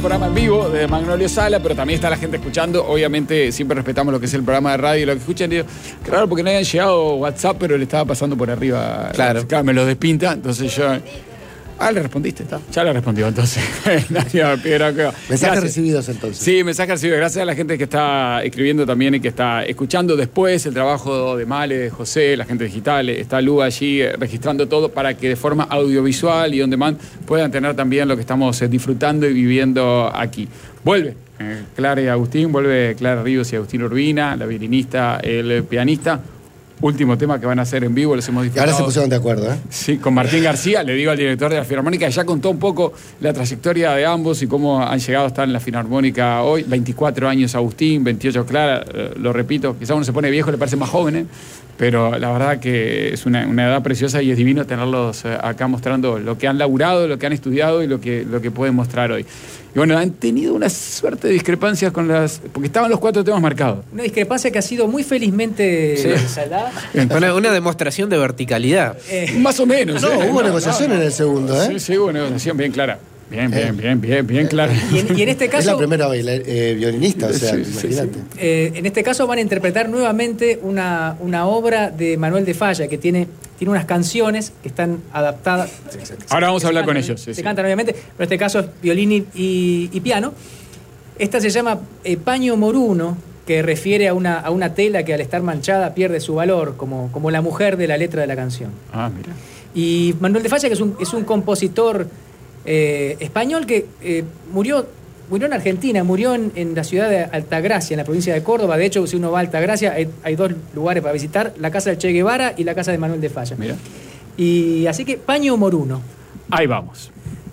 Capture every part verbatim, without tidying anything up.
programa en vivo desde Magnolio Sala, pero también está la gente escuchando. Obviamente siempre respetamos lo que es el programa de radio y lo que escuchan. Digo, claro, porque no habían llegado WhatsApp, pero le estaba pasando por arriba. Claro. Claro, me lo despinta, entonces yo... Ah, le respondiste, está. Ya le respondió, entonces. Mensajes recibidos, entonces. Sí, mensajes recibidos. Gracias a la gente que está escribiendo también y que está escuchando después el trabajo de Male, de José, la gente digital. Está Lu allí eh, registrando todo para que de forma audiovisual y on demand puedan tener también lo que estamos eh, disfrutando y viviendo aquí. Vuelve eh, Clara y Agustín, vuelve Clara Ríos y Agustín Urbina, la violinista, el pianista. Último tema que van a hacer en vivo, los hemos disfrutado. Y ahora se pusieron de acuerdo, ¿eh? Sí, con Martín García, le digo al director de la Filarmónica, ya contó un poco la trayectoria de ambos y cómo han llegado a estar en la Filarmónica hoy. veinticuatro años Agustín, veintiocho Clara, eh, lo repito, quizá uno se pone viejo, le parece más joven, ¿eh? Pero la verdad que es una, una edad preciosa y es divino tenerlos eh, acá mostrando lo que han laburado, lo que han estudiado y lo que, lo que pueden mostrar hoy. Y bueno, han tenido una suerte de discrepancias con las... porque estaban los cuatro temas marcados. Una discrepancia que ha sido muy felizmente sí. saldada. Una, una demostración de verticalidad. Eh, Más o menos. No, ¿eh? hubo no, negociación no, no. en el segundo, ¿eh? Sí, sí, hubo negociación bien clara. Bien, bien, bien, bien, bien clara. Y en, y en este caso... Es la primera eh, violinista, o sea, sí, sí, imagínate. Sí. Eh, en este caso van a interpretar nuevamente una, una obra de Manuel de Falla, que tiene, tiene unas canciones que están adaptadas. Ahora vamos a hablar cantan, con ellos. Sí, se sí. cantan obviamente, pero en este caso es violín y, y, y piano. Esta se llama eh, Paño Moruno, que refiere a una, a una tela que al estar manchada pierde su valor, como, como la mujer de la letra de la canción. Ah, mira. Y Manuel de Falla, que es un, es un compositor eh, español que eh, murió, murió en Argentina, murió en, en la ciudad de Altagracia, en la provincia de Córdoba. De hecho, si uno va a Altagracia, hay, hay dos lugares para visitar, la casa del Che Guevara y la casa de Manuel de Falla. Mira. Y así que Paño Moruno. Ahí vamos.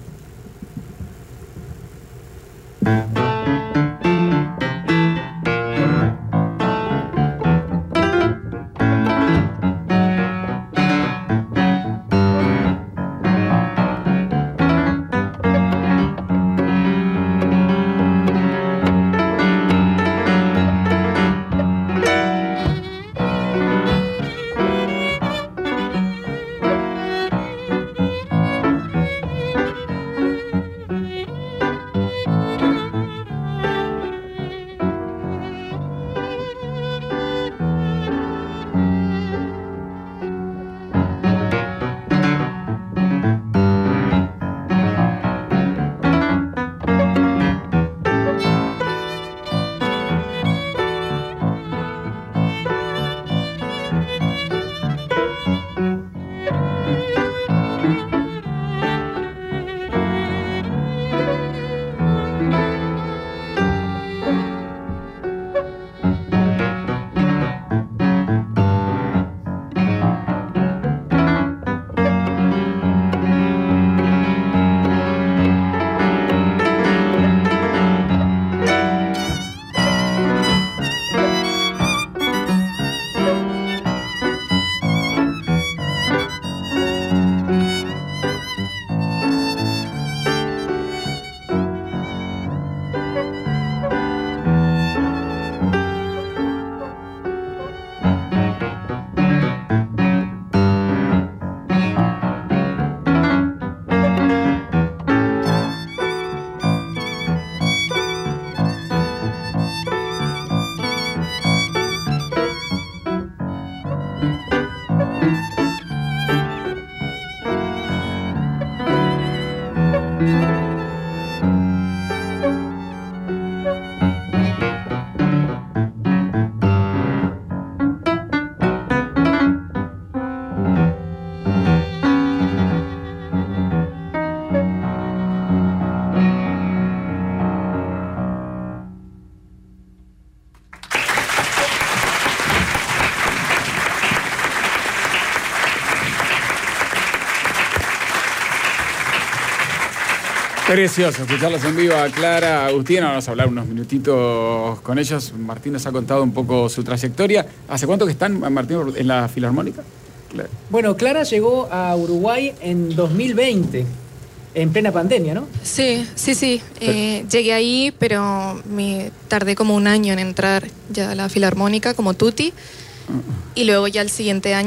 Precioso escucharlos en vivo a Clara, a Agustín. Ahora vamos a hablar unos minutitos con ellos. Martín nos ha contado un poco su trayectoria. ¿Hace cuánto que están, Martín, en la Filarmónica? Clara. Bueno, Clara llegó a Uruguay en dos mil veinte, en plena pandemia, ¿no? Sí, sí, sí. Eh, llegué ahí, pero me tardé como un año en entrar ya a la Filarmónica como tutti. Y luego ya el siguiente año,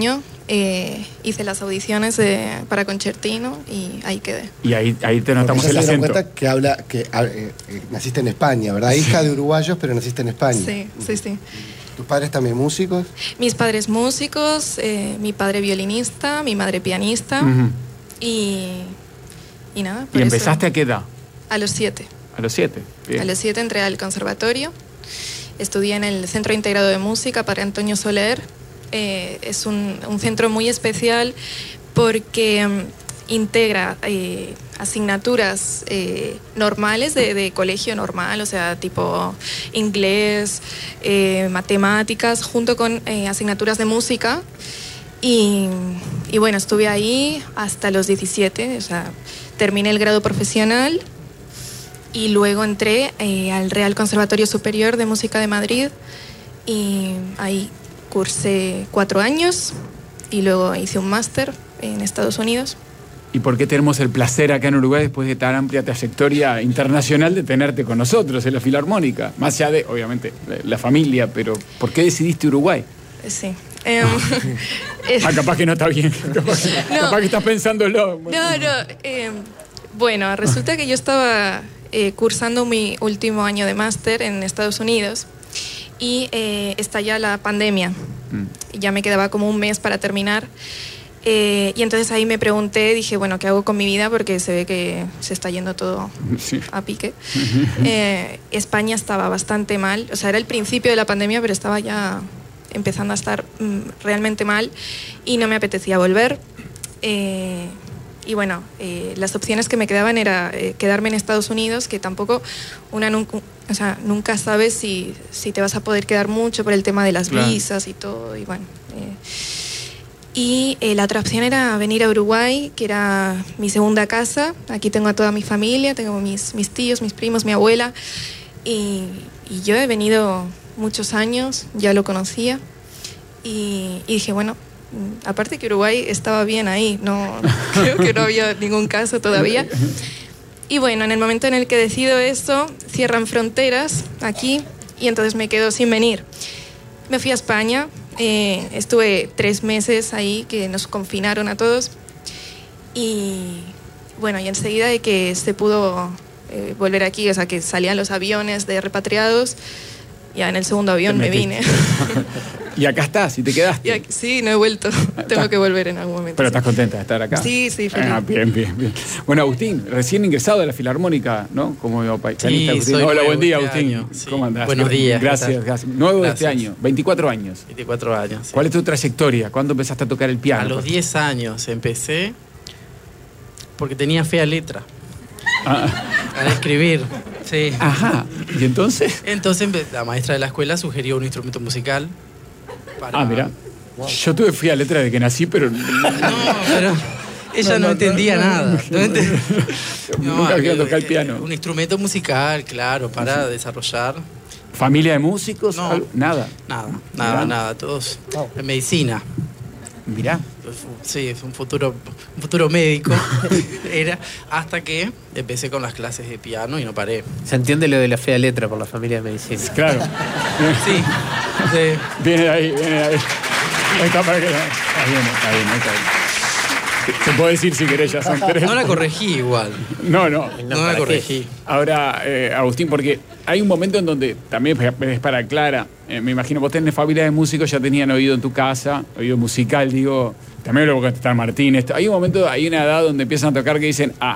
eh, hice las audiciones de, para concertino y ahí quedé. Y ahí, ahí te notamos el acento. Se dieron acento. cuenta que habla, que eh, eh, naciste en España, ¿verdad? Hija de uruguayos, pero naciste en España. Sí, sí, sí. ¿Tus padres también músicos? Mis padres músicos, eh, mi padre violinista, mi madre pianista. Uh-huh. y, y nada. ¿Y empezaste eso, a qué edad? A los siete. A los siete. Bien. A los siete entré al conservatorio. Estudié en el Centro Integrado de Música para Antonio Soler. Eh, es un, un centro muy especial porque um, integra eh, asignaturas eh, normales de, de colegio normal, o sea, tipo inglés, eh, matemáticas, junto con eh, asignaturas de música. Y, y bueno, estuve ahí hasta los diecisiete, o sea, terminé el grado profesional y luego entré eh, al Real Conservatorio Superior de Música de Madrid y ahí cursé cuatro años y luego hice un máster en Estados Unidos. ¿Y por qué tenemos el placer acá en Uruguay, después de tan amplia trayectoria internacional, de tenerte con nosotros en la Filarmónica? Más allá de, obviamente, la familia, pero ¿por qué decidiste Uruguay? Sí. Eh, ah, capaz que no está bien. Capaz que, no. Capaz que estás pensándolo. No, no. Eh, bueno, resulta que yo estaba eh, cursando mi último año de máster en Estados Unidos y eh, estalla la pandemia. Mm. Ya me quedaba como un mes para terminar. Eh, y entonces ahí me pregunté, dije, bueno, ¿qué hago con mi vida? Porque se ve que se está yendo todo sí. a pique. Eh, España estaba bastante mal, o sea, era el principio de la pandemia, pero estaba ya empezando a estar mm, realmente mal y no me apetecía volver. Eh, y bueno, eh, las opciones que me quedaban era eh, quedarme en Estados Unidos, que tampoco una nunca, o sea, nunca sabes si, si te vas a poder quedar mucho por el tema de las claro. visas y todo, y bueno... Eh, Y eh, la otra opción era venir a Uruguay, que era mi segunda casa. Aquí tengo a toda mi familia, tengo mis, mis tíos, mis primos, mi abuela. Y, y yo he venido muchos años, ya lo conocía. Y, y dije, bueno, aparte que Uruguay estaba bien ahí, no, creo que no había ningún caso todavía. Y bueno, en el momento en el que decido esto, cierran fronteras aquí y entonces me quedo sin venir. Me fui a España. Eh, estuve tres meses ahí que nos confinaron a todos y bueno, y enseguida de que se pudo eh, volver aquí, o sea que salían los aviones de repatriados, ya en el segundo avión me vine. Y acá estás, y te quedaste. Aquí, sí, no he vuelto, tengo que volver en algún momento. Pero sí. ¿Estás contenta de estar acá? Sí, sí, feliz. Ah, bien, bien, bien. Bueno, Agustín, recién ingresado de la Filarmónica, ¿no? Como pianista, sí, Agustín. Soy Hola, buen día, este Agustín. Año, sí. ¿Cómo andás? Buenos días. Gracias, gracias. Nuevo gracias. de este año, veinticuatro años. veinticuatro años, sí. ¿Cuál es tu trayectoria? ¿Cuándo empezaste a tocar el piano? A los diez años empecé porque tenía fea letra. Ah. Para escribir, sí. Ajá. ¿Y entonces? Entonces la maestra de la escuela sugirió un instrumento musical para... Ah, mira. Wow. Yo tuve fea letra desde que nací, pero... No, pero ella no, no, no entendía no, nada. No entendía. No, nunca había tocado el piano. Un instrumento musical, claro, para sí. desarrollar. ¿Familia de músicos? No, ¿Algo? Nada. Nada, nada, Mirá. nada. Todos wow. en medicina. Mirá. Sí, es un futuro, un futuro médico. Era hasta que empecé con las clases de piano y no paré. Se entiende lo de la fea letra por la familia de medicina. Claro. Sí. sí. Viene de ahí, viene de ahí. Ahí está para que la... Está bien, está bien, está bien. Se puede decir si querés, ya son tres. No la corregí igual. No, no. No, no la corregí. Ahora, eh, Agustín, porque hay un momento en donde también es para Clara. Eh, me imagino, vos tenés familia de músicos, ya tenían oído en tu casa, oído musical, digo. También lo voy a contestar Martín. Esto. Hay un momento, hay una edad donde empiezan a tocar que dicen, ah,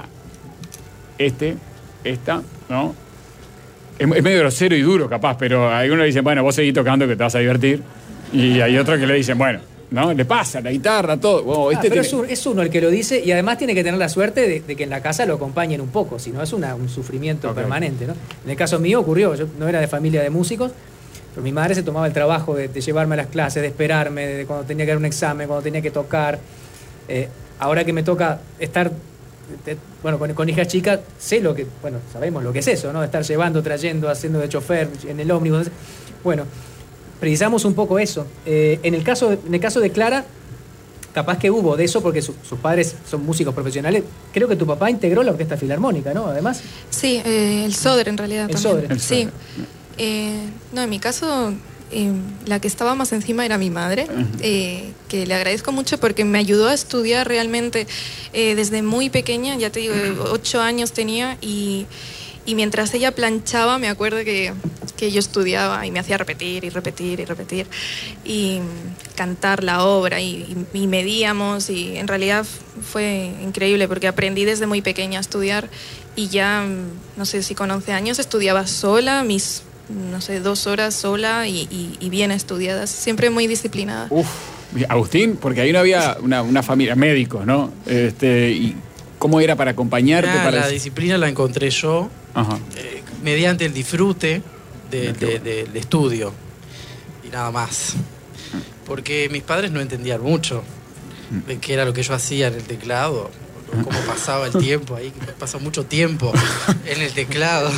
este, esta, ¿no? Es, es medio grosero y duro, capaz, pero algunos dicen, bueno, vos seguís tocando que te vas a divertir. Y hay otros que le dicen, bueno, ¿no? Le pasa la guitarra, todo. Wow, este ah, pero tiene... es, un, es uno el que lo dice y además tiene que tener la suerte de, de que en la casa lo acompañen un poco, si no es una, un sufrimiento okay. permanente, ¿no? En el caso mío ocurrió, yo no era de familia de músicos, pero mi madre se tomaba el trabajo de, de llevarme a las clases, de esperarme, de cuando tenía que dar un examen, cuando tenía que tocar. Eh, ahora que me toca estar, de, bueno, con, con hijas chicas, sé lo que, bueno, sabemos lo que es eso, ¿no? Estar llevando, trayendo, haciendo de chofer en el ómnibus. Bueno, precisamos un poco eso. Eh, en, el caso de, en el caso de Clara, capaz que hubo de eso porque su, sus padres son músicos profesionales. Creo que tu papá integró la Orquesta Filarmónica, ¿no? Además. Sí, eh, el Soder en realidad el también. Soder. El sí. Eh, no, en mi caso, eh, la que estaba más encima era mi madre, eh, que le agradezco mucho porque me ayudó a estudiar realmente eh, desde muy pequeña, ya te digo, ocho años tenía, y, y mientras ella planchaba me acuerdo que, que yo estudiaba y me hacía repetir y repetir y repetir y cantar la obra y, y, y medíamos, y en realidad fue increíble porque aprendí desde muy pequeña a estudiar, y ya, no sé, si con once años estudiaba sola, mis no sé, dos horas sola y, y, y bien estudiadas, siempre muy disciplinada. Uf, Agustín, porque ahí no había una, una familia, médicos, ¿no? Este, y ¿cómo era para acompañarte? Ah, para... La disciplina la encontré yo eh, mediante el disfrute de, de, de, de estudio y nada más. Porque mis padres no entendían mucho de qué era lo que yo hacía en el teclado, cómo pasaba el tiempo ahí, que pasó mucho tiempo en el teclado.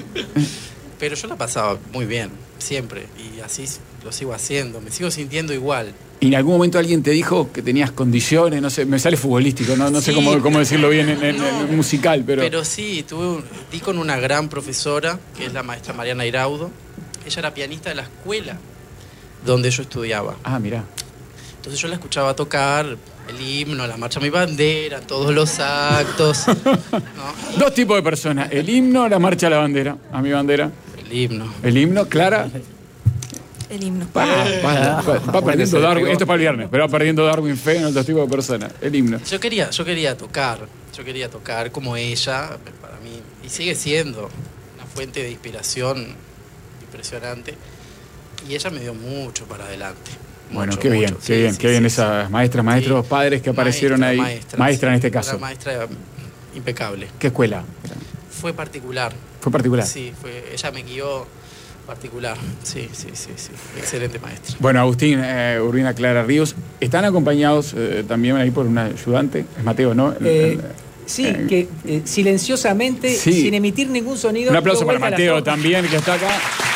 Pero yo la pasaba muy bien, siempre, y así lo sigo haciendo, me sigo sintiendo igual. ¿Y en algún momento alguien te dijo que tenías condiciones? No sé, me sale futbolístico, no, no sí, sé cómo, cómo decirlo bien en, en, no, en musical, pero... Pero sí, tuve un, di con una gran profesora, que es la maestra Mariana Iraudo. Ella era pianista de la escuela donde yo estudiaba. Ah, mirá. Entonces yo la escuchaba tocar el himno, la marcha a mi bandera, todos los actos. ¿No? Dos tipos de personas, el himno, la marcha a la bandera, a mi bandera. El himno. El himno, Clara. El himno. Va, va, va, va perdiendo Darwin, esto es para el viernes, pero va perdiendo Darwin fe en otros tipos de personas. El himno. Yo quería, yo quería tocar, yo quería tocar como ella, para mí, y sigue siendo una fuente de inspiración impresionante. Y ella me dio mucho para adelante. Bueno, mucho, qué bien, mucho. qué Sí, bien, sí, qué bien sí, esas maestras, maestros, sí. padres que aparecieron Maestra, ahí. Maestra, maestra en sí. este caso. Una maestra impecable. ¿Qué escuela? Fue particular. ¿Fue particular? Sí, fue, ella me guió particular. Sí, sí, sí, sí. Excelente maestra. Bueno, Agustín, eh, Urbina, Clara Ríos, están acompañados eh, también ahí por un ayudante, es Mateo, ¿no? Eh, sí, eh, que eh, silenciosamente, sí. sin emitir ningún sonido. Un aplauso para Mateo también, que está acá.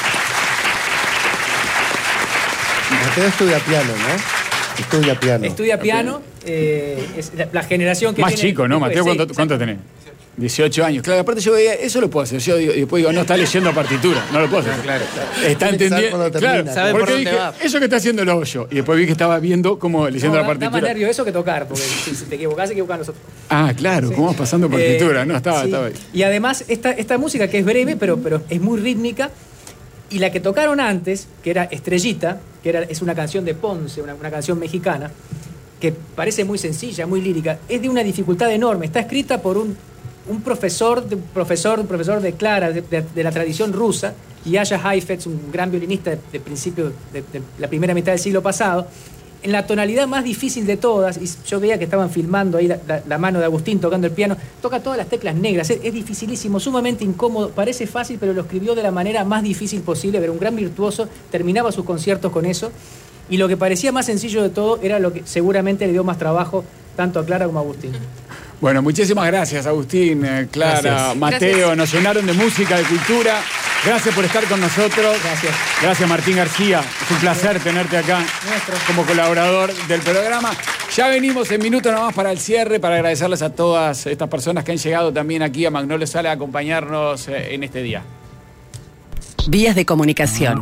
Mateo estudia piano, ¿no? Estudia piano. Estudia piano, eh, es la, la generación que Más viene chico, ¿no? después, Mateo, ¿cuánto, sí, ¿cuánto tenés? dieciocho años. Claro, aparte yo veía, eso lo puedo hacer. Yo digo, y después digo, no, está leyendo partitura. No lo puedo hacer. Claro, claro. Está entendiendo. Claro, sabe porque por dónde dije, va. eso que está haciendo lo hago yo. Y después vi que estaba viendo cómo leyendo no, la partitura. Da más nervio eso que tocar, porque si te equivocás, se equivocan nosotros. Ah, claro, sí. Cómo vas pasando partitura, eh, ¿no? Estaba, sí. estaba ahí. Y además, esta, esta música que es breve, pero, pero es muy rítmica. Y la que tocaron antes, que era Estrellita, que era, es una canción de Ponce, una, una canción mexicana, que parece muy sencilla, muy lírica, es de una dificultad enorme. Está escrita por un, un profesor, de, profesor, un profesor de Clara, de, de, de la tradición rusa, Yasha Heifetz, un gran violinista de, de principio de, de la primera mitad del siglo pasado, en la tonalidad más difícil de todas, y yo veía que estaban filmando ahí la, la, la mano de Agustín tocando el piano, toca todas las teclas negras, es, es dificilísimo, sumamente incómodo, parece fácil, pero lo escribió de la manera más difícil posible, era un gran virtuoso, terminaba sus conciertos con eso, y lo que parecía más sencillo de todo era lo que seguramente le dio más trabajo tanto a Clara como a Agustín. Bueno, muchísimas gracias, Agustín, eh, Clara, gracias. Mateo, Gracias. Nos llenaron de música, de cultura. Gracias por estar con nosotros. Gracias. Gracias, Martín García. Es un placer tenerte acá Nuestro. como colaborador del programa. Ya venimos en minutos nomás para el cierre, para agradecerles a todas estas personas que han llegado también aquí a Magnolio Sala a acompañarnos eh, en este día. Vías de comunicación.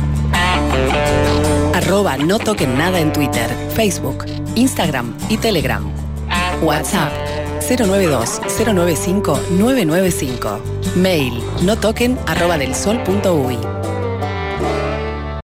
Arroba no toquen nada en Twitter, Facebook, Instagram y Telegram. WhatsApp cero nueve dos cero nueve cinco nueve nueve cinco. Mail no toquen arroba del sol punto uy.